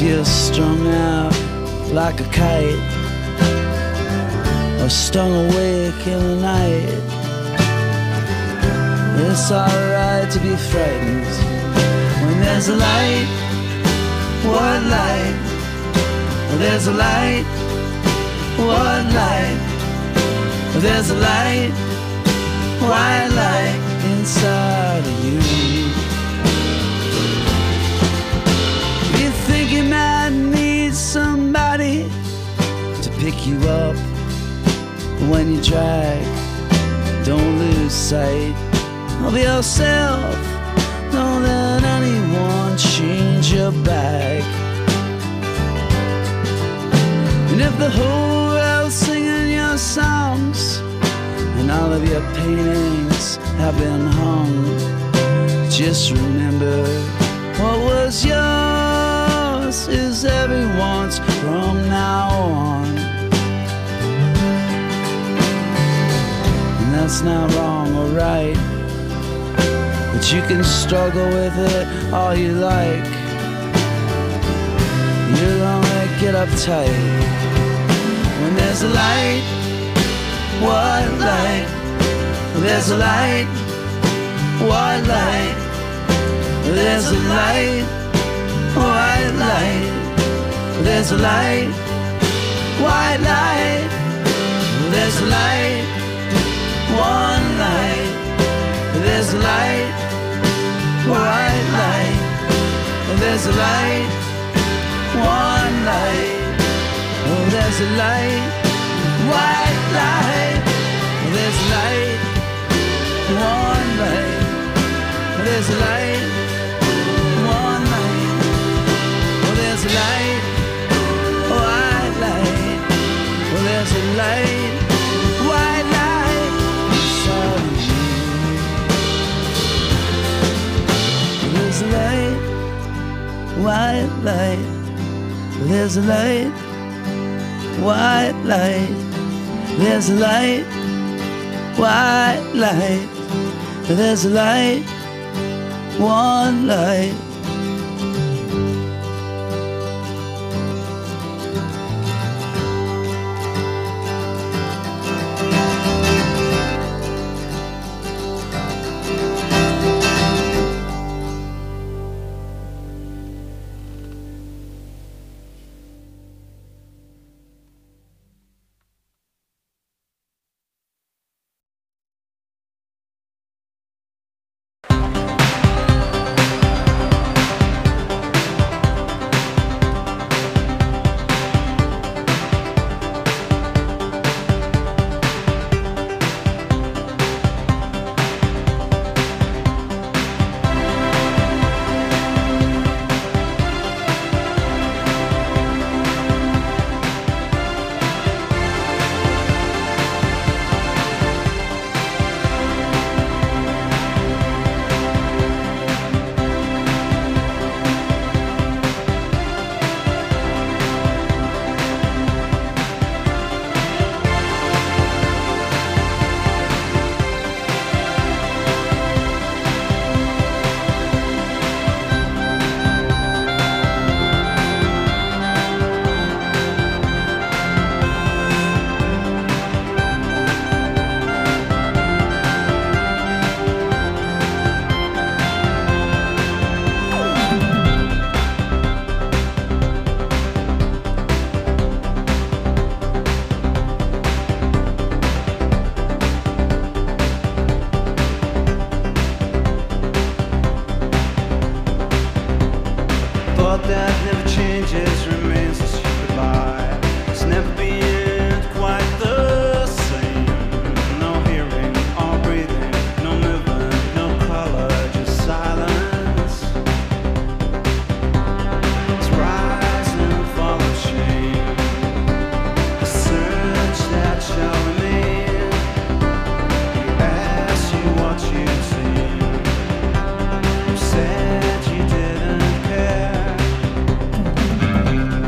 you're strung out like a kite, or stung awake in the night, it's alright to be frightened when there's a light. What light? There's a light. What light? There's a light. White light inside of you. You think you might need somebody to pick you up when you drag. Don't lose sight of yourself. Don't let anyone change your bag. And if the whole world's singing your songs and all of your paintings have been hung, just remember what was yours is everyone's from now on. And that's not wrong or right, but you can struggle with it all you like. You'll only get uptight when there's a light. What light? There's a light. What light? There's a light. White light. There's a light. White light. There's a light. One light. There's a light. White light. There's a light. One light. Oh, there's a light. White light. There's a light. One light. There's a light. One light. Oh, there's a light. White light. Oh, there's a light. White light inside of you. There's a light. White light. There's a light. White light. There's a light. White light. There's a light. One light. Said you didn't care.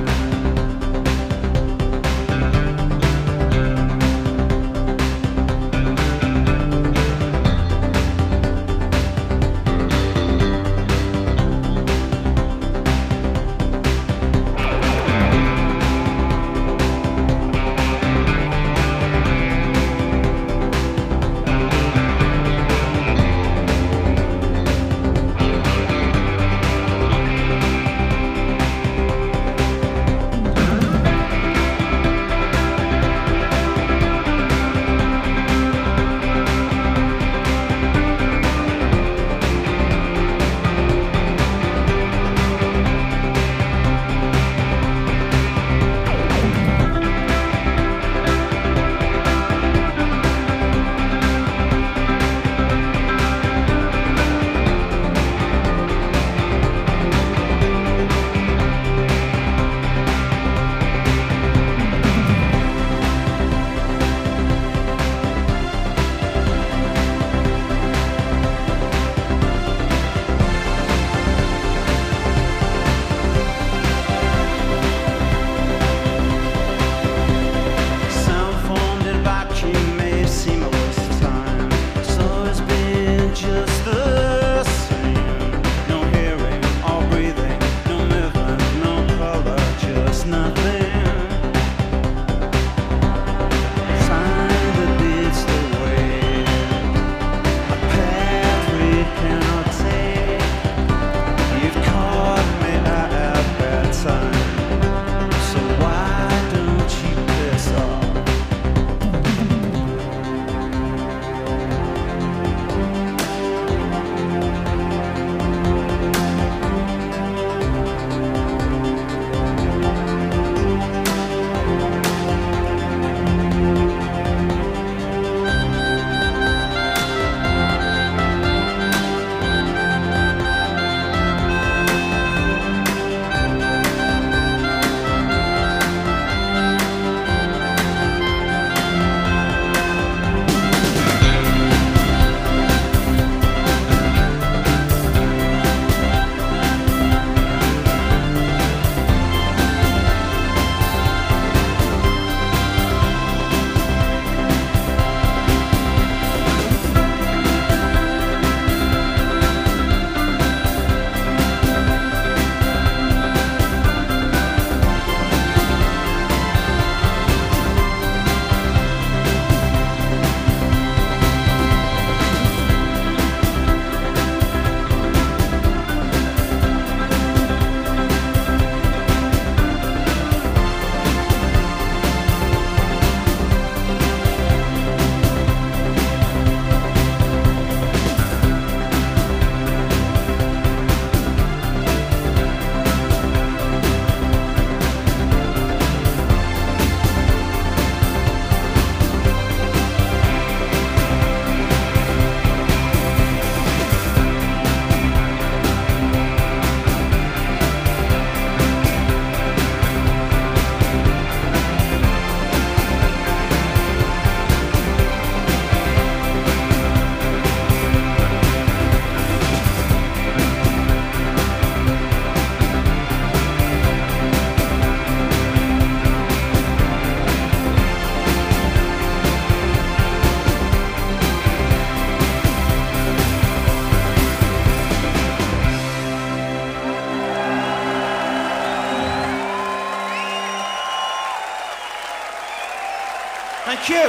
Thank you.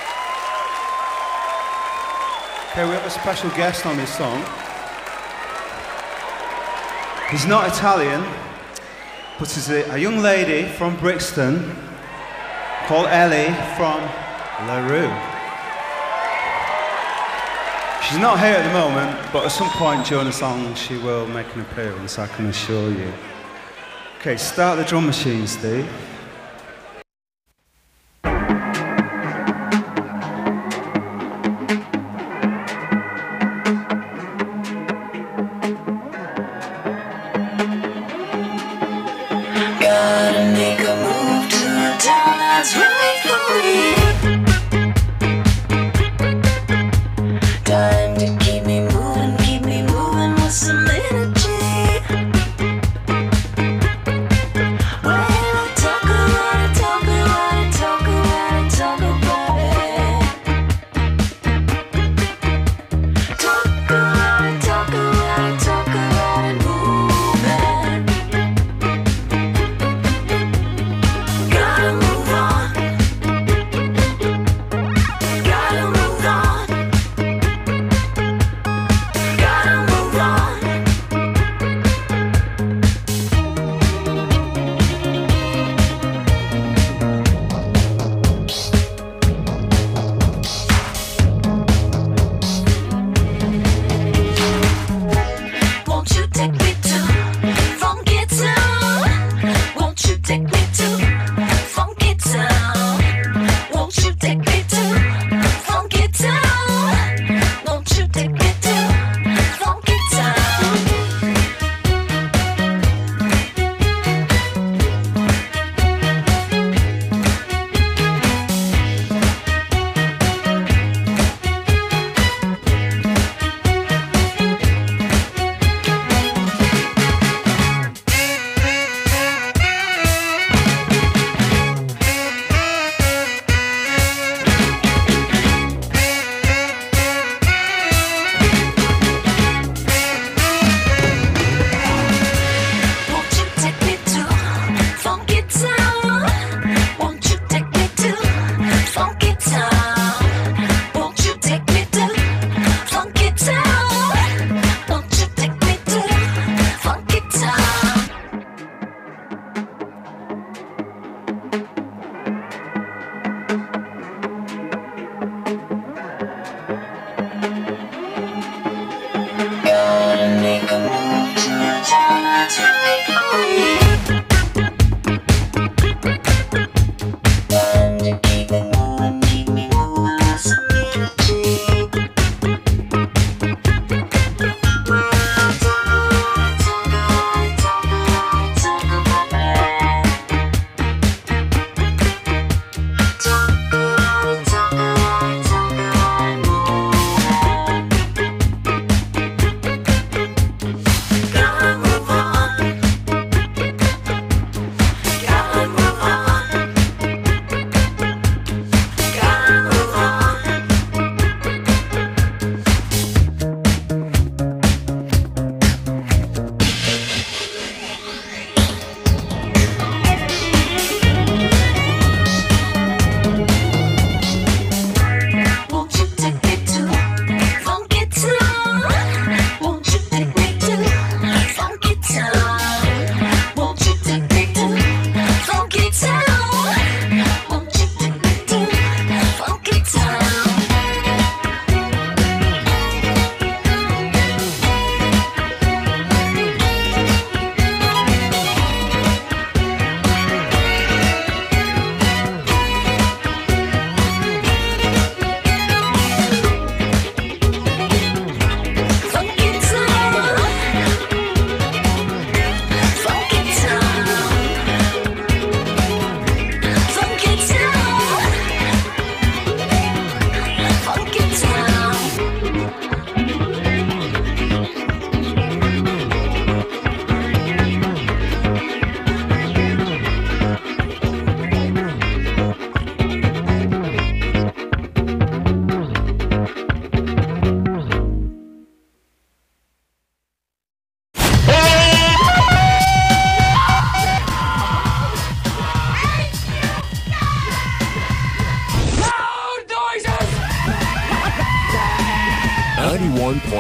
Okay, we have a special guest on this song. He's not Italian, but he's a young lady from Brixton called Ellie from LaRue. She's not here at the moment, but at some point during the song she will make an appearance, I can assure you. Okay, start the drum machine, Steve. Gotta make a move to a town that's right for me. Time to keep me moving with some energy. When I talk about it, talk about it, talk about it, talk about it. Talk about it, talk about it, talk about it, moving. Gotta move on.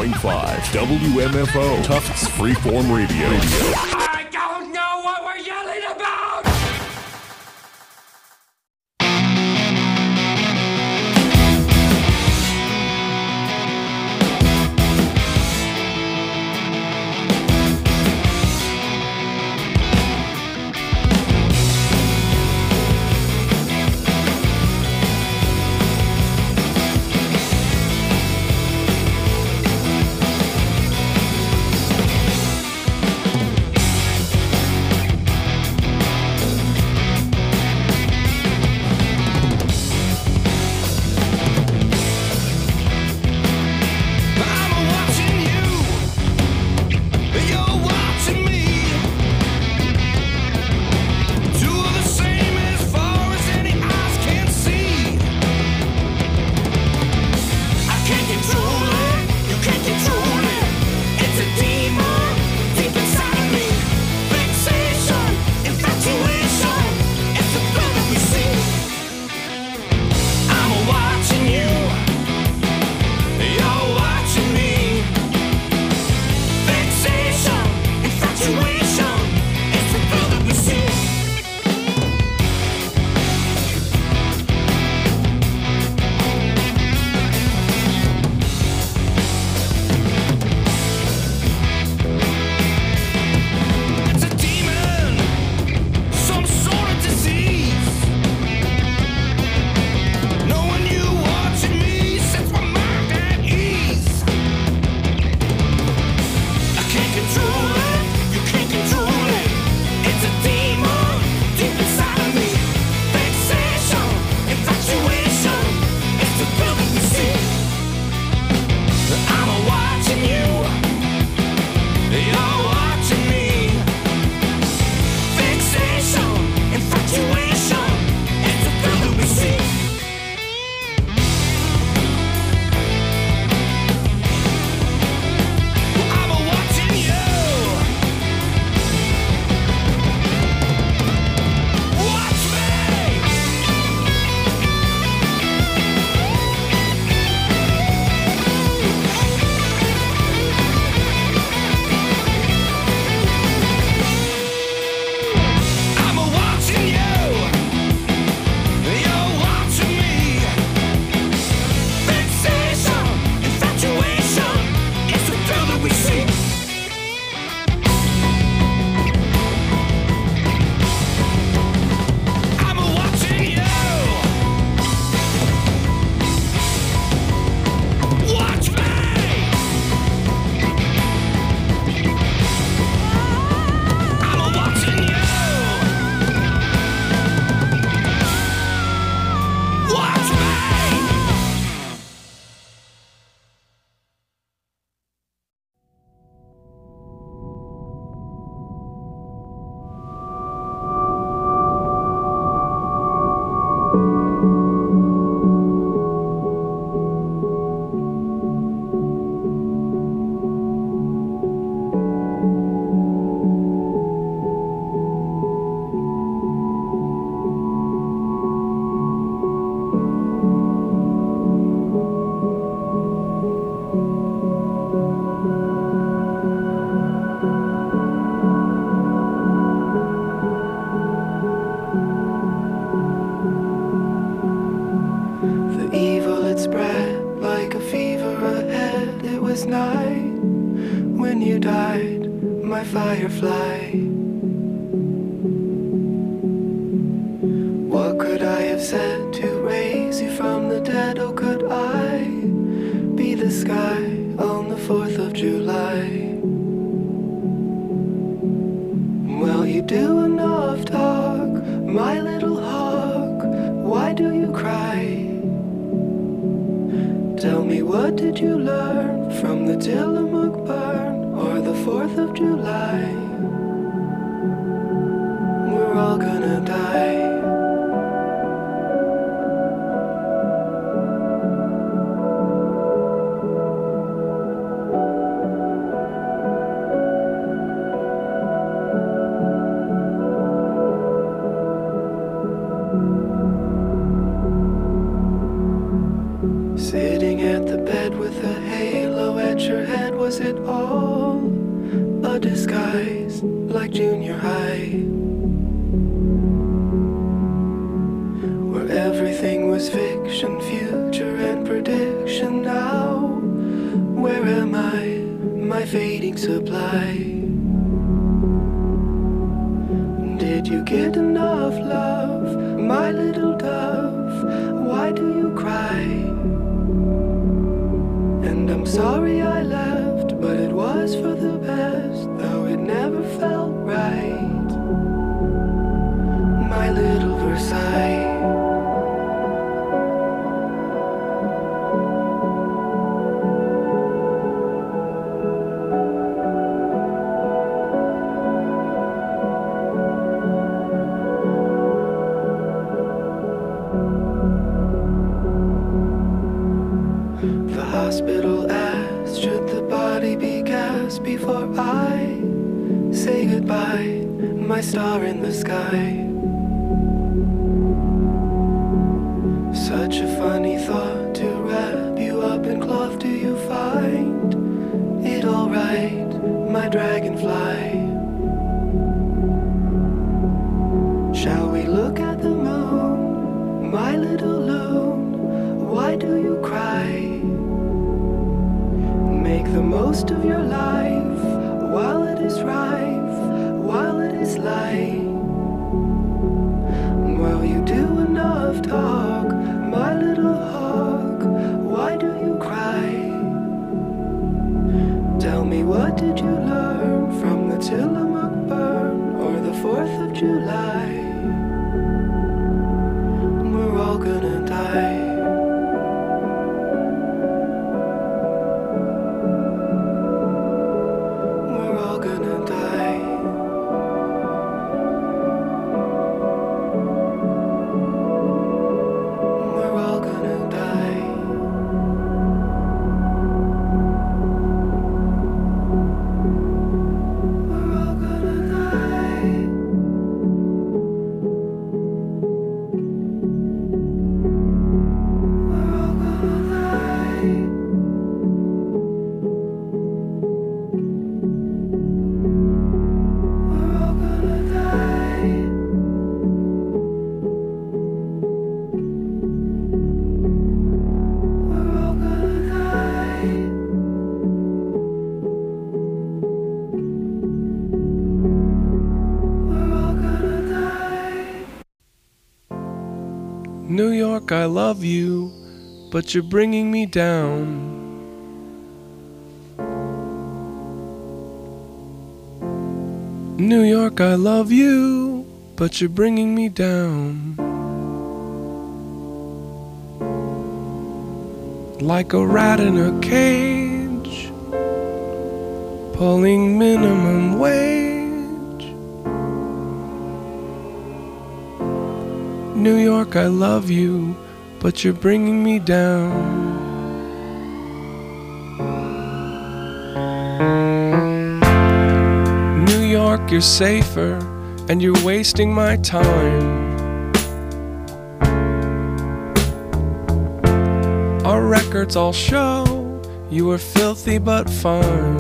101.5 WMFO Tufts Freeform Radio. I don't know what we're yelling about! Firefly. What could I have said to raise you from the dead? Oh, could I be the sky on the 4th of July? Well, you do enough talk, my little hawk. Why do you cry? Tell me, what did you learn from the Tillamook burn or the 4th of July? We're all gonna die. Sitting at the bed with a halo at your head. skies like junior high, where everything was fiction, future and prediction. Now, where am I, my fading supply? Did you get enough love, my little dove? Why do you cry? And I'm sorry I left, but it was for the best, though it never felt right. My little Versailles. Hospital asked, should the body be cast before I say goodbye, my star in the sky? Such a funny thought to wrap you up in cloth. Do you find it alright, my dragonfly? Shall we look at the moon, my little loon? Why do you cry? Make the most of your life while it is rife, while it is light. While you do enough talk, my little hawk, why do you cry? Tell me, what did you learn from the Tillamook burn or the 4th of July? We're all gonna die. New York, I love you, but you're bringing me down. New York, I love you, but you're bringing me down. Like a rat in a cage, pulling minimum wage. New York, I love you, but you're bringing me down. New York, you're safer, and you're wasting my time. Our records all show you were filthy but fine.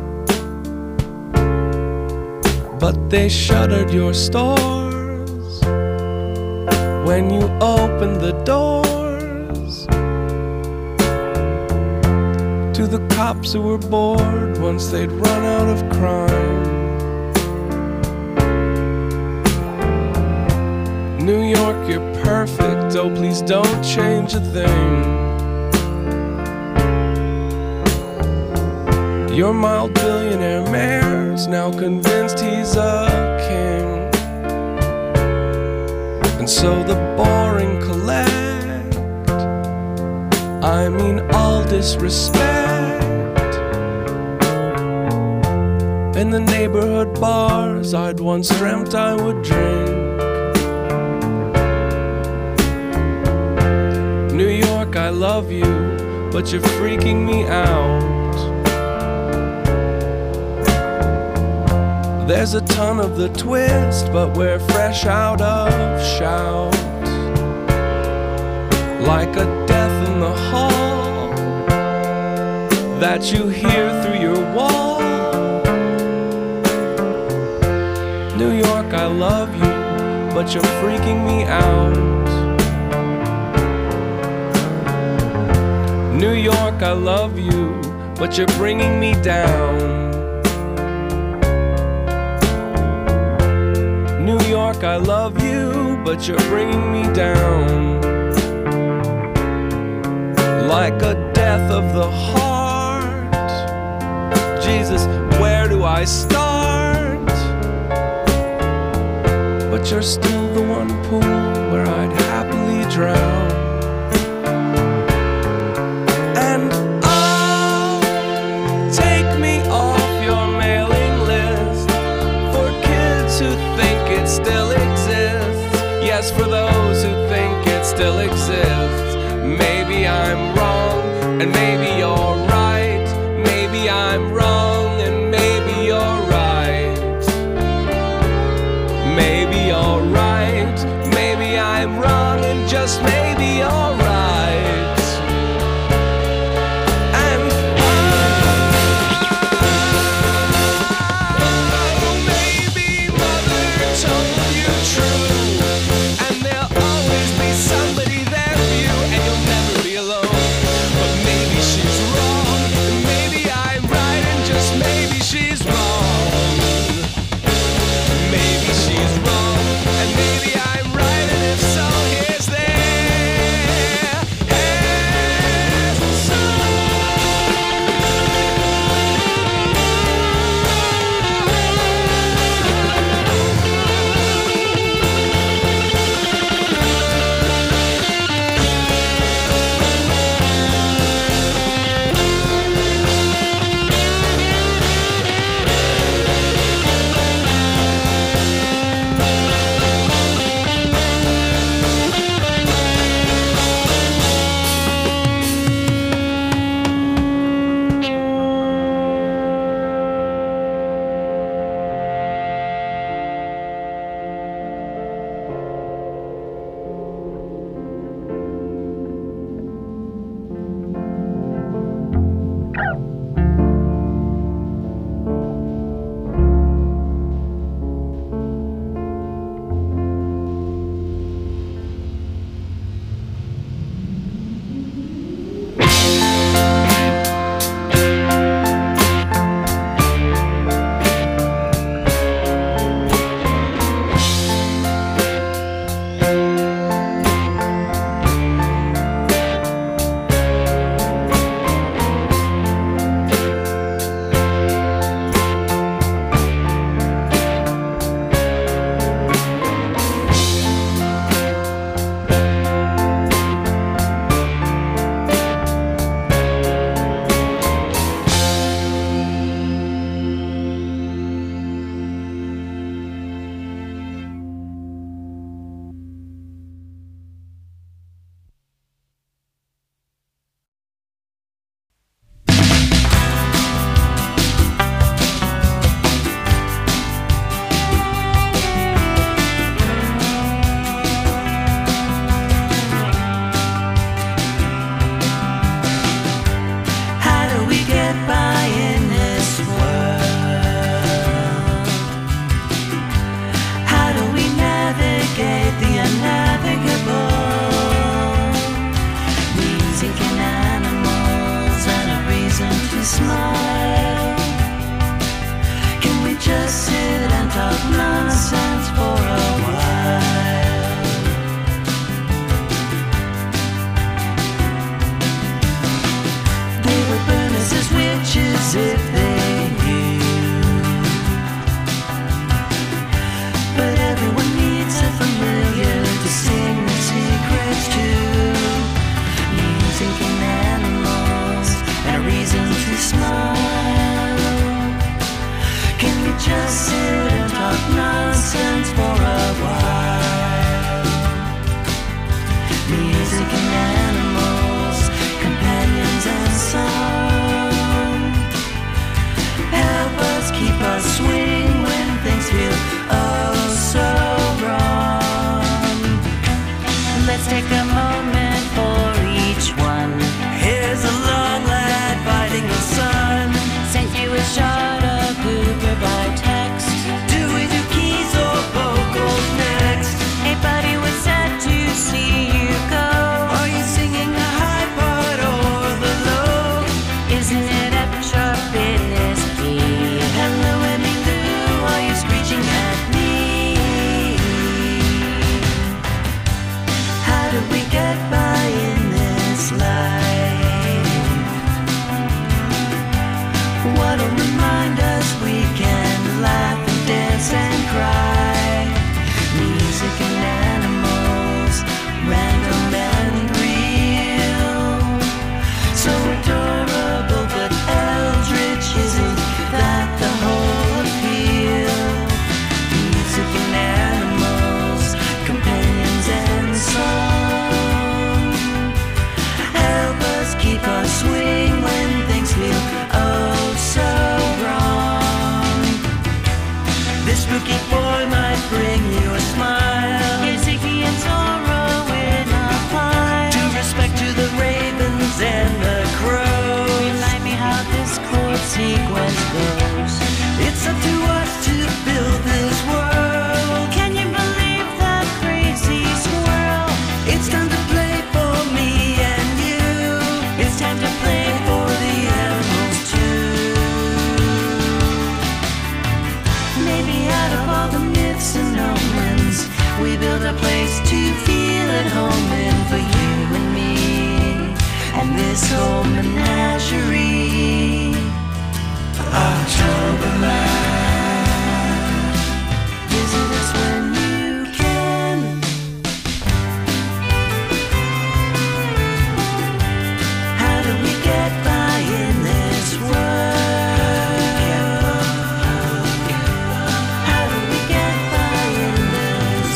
But they shuttered your stores when you opened the doors to the cops who were bored once they'd run out of crime. New York, you're perfect, oh please don't change a thing. Your mild billionaire mayor's now convinced he's a king. And so the boring collect, I mean all disrespect. In the neighborhood bars I'd once dreamt I would drink. New York, I love you, but you're freaking me out. There's a ton of the twist, but we're fresh out of shout. Like a death in the hall that you hear through your wall. York, I love you, but you're freaking me out. New York, I love you, but you're bringing me down. New York, I love you, but you're bringing me down. Like a death of the heart. Jesus, where do I start? But you're still the one pool where I'd happily drown. And oh, take me off your mailing list for kids who think it still exists. Yes, for those who think it still exists. Maybe I'm wrong, and maybe you're right. Maybe I'm wrong, and maybe you're right. Maybe you're right. Maybe I'm wrong, and just maybe you're right. And oh, maybe mother told you true, and there'll always be somebody there for you, and you'll never be alone. But maybe she's wrong, and maybe I'm right, and just maybe she's wrong. Maybe she's wrong, and maybe I'm right, and if so, here's there. Shot of Hoover by text. Do we do keys or both? This spooky boy might bring you a smile. Here's safety and sorrow in a pile. To respect to the ravens and the crows. Remind me how this chord sequence goes. It's up to us to build this world. Can you believe that crazy squirrel? It's time to play for me and you. It's time to play for the animals too. Maybe out of all the myths and omens, we build a place to feel at home in for you and me, and this whole menagerie. Octoberland. Visit us when you can. How do we get by in this world? How do we get by in this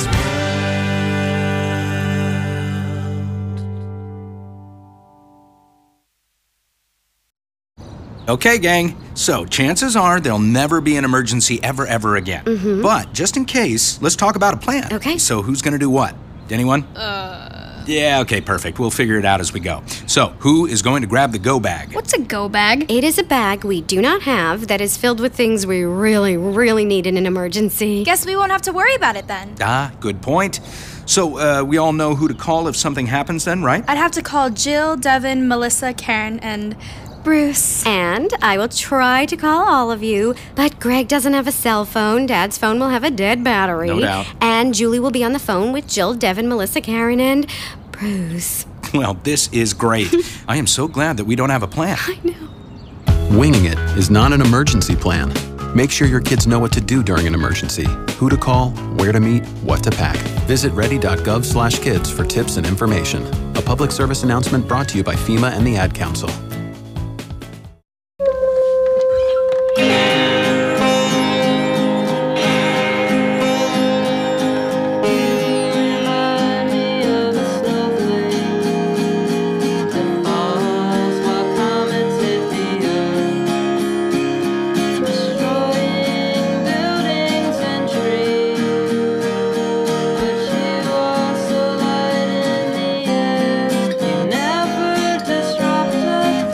Okay, gang. So, chances are there'll never be an emergency ever again. But, just in case, let's talk about a plan. Okay. So, who's gonna do what? Anyone? Yeah, okay, perfect. We'll figure it out as we go. So, who is going to grab the go bag? What's a go bag? It is a bag we do not have that is filled with things we really need in an emergency. Guess we won't have to worry about it then. Ah, good point. So, we all know who to call if something happens then, right? I'd have to call Jill, Devin, Melissa, Karen, and Bruce. And I will try to call all of you, but Greg doesn't have a cell phone. Dad's phone will have a dead battery. No doubt. And Julie will be on the phone with Jill, Devin, Melissa, Karen, and Bruce. Well, this is great. I am so glad that we don't have a plan. I know. Winging it is not an emergency plan. Make sure your kids know what to do during an emergency, who to call, where to meet, what to pack. Visit ready.gov/kids for tips and information. A public service announcement brought to you by FEMA and the Ad Council. Never disrupted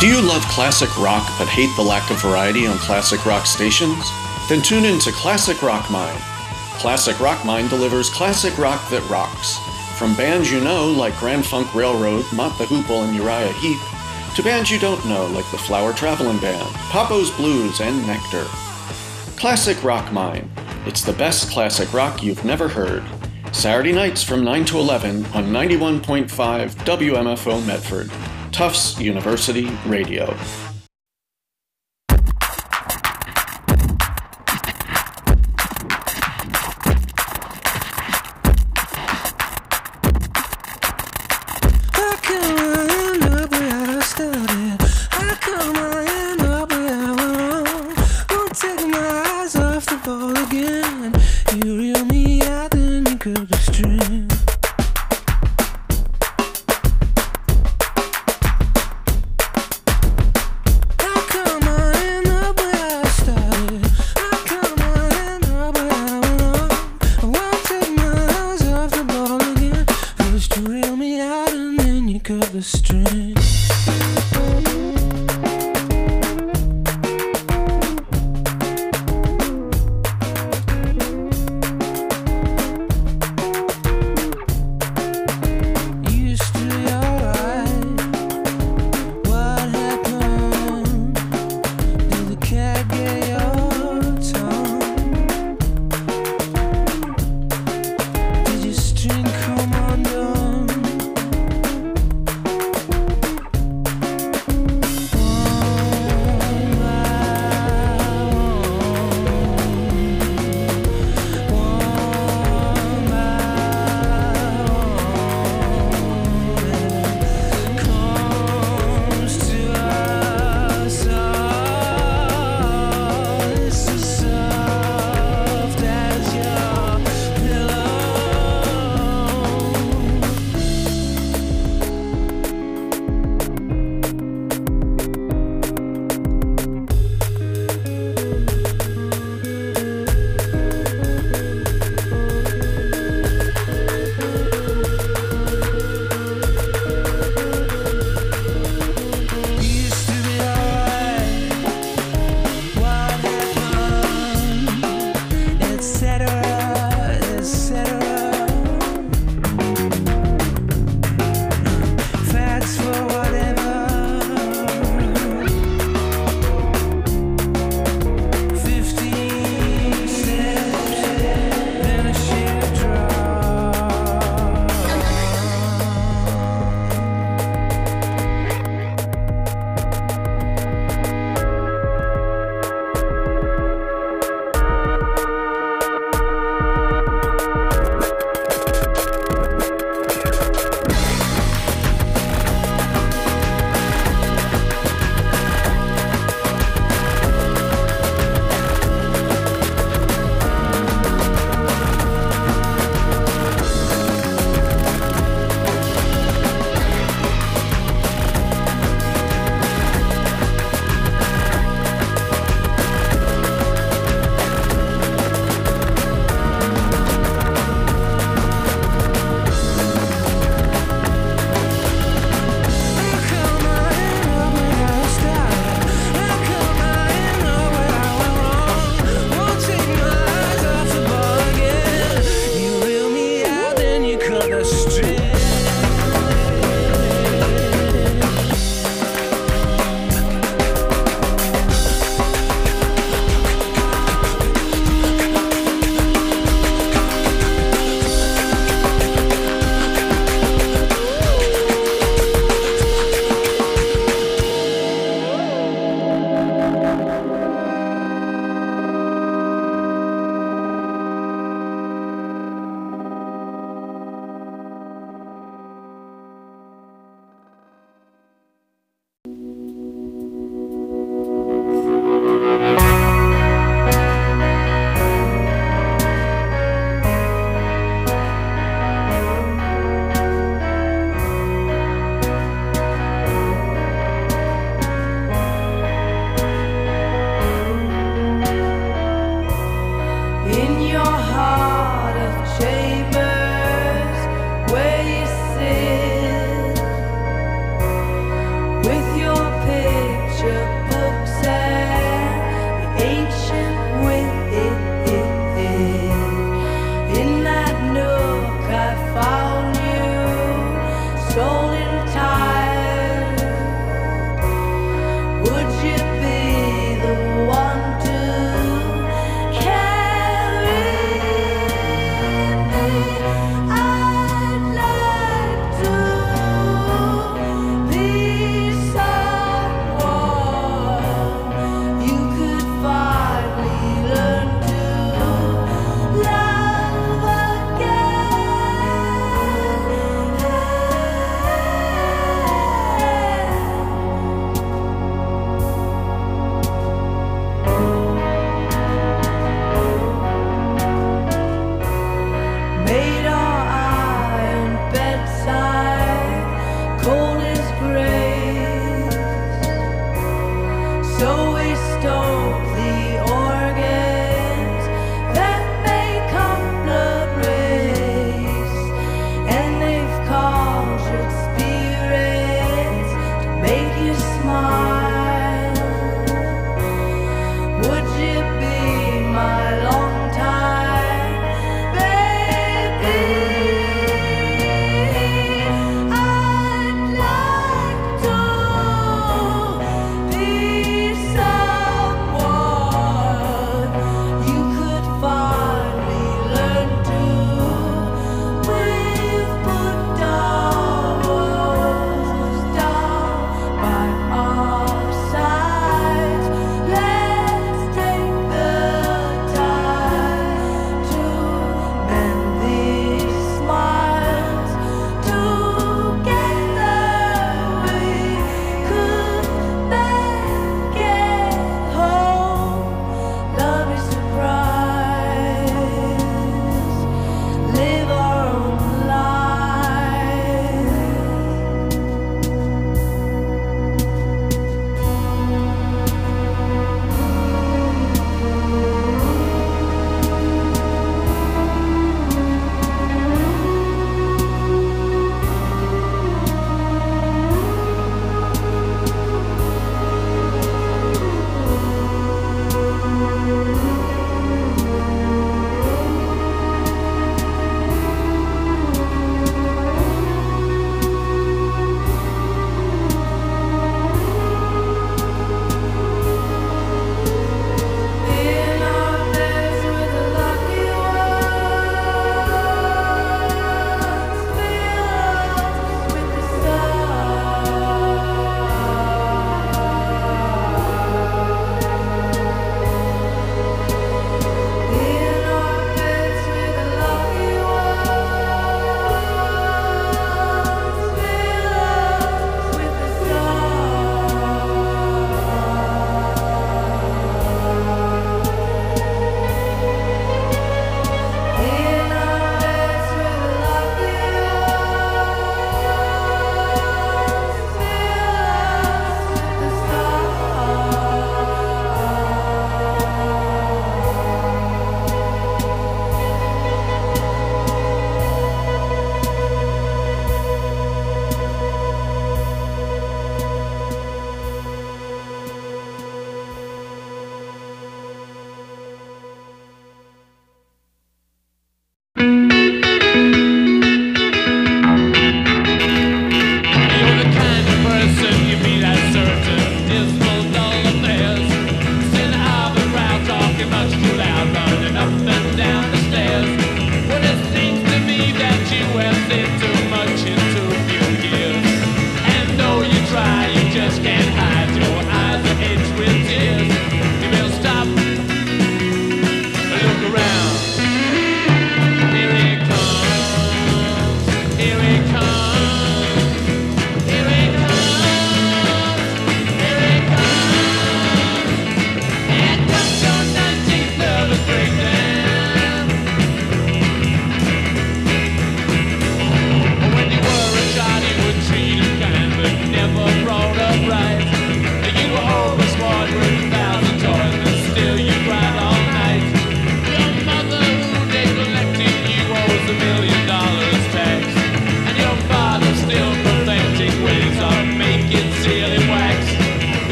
Do you love classic rock but hate the lack of variety on classic rock stations? Then tune in to Classic Rock Mind. Classic Rock Mind delivers classic rock that rocks. From bands you know like Grand Funk Railroad, Mott the Hoople, and Uriah Heep, to bands you don't know like the Flower Traveling Band, Papo's Blues, and Nectar. Classic Rock Mind. It's the best classic rock you've never heard. Saturday nights from 9 to 11 on 91.5 WMFO Medford. Tufts University Radio. with your picture books and the ancient wit. In that nook I found you, stolen tired. Would you be the one to carry me? I'd like to be someone you could finally learn to love made our iron bedside cold as grace, so we stole the organs that make up blood race, and they've conjured spirits to make you smile.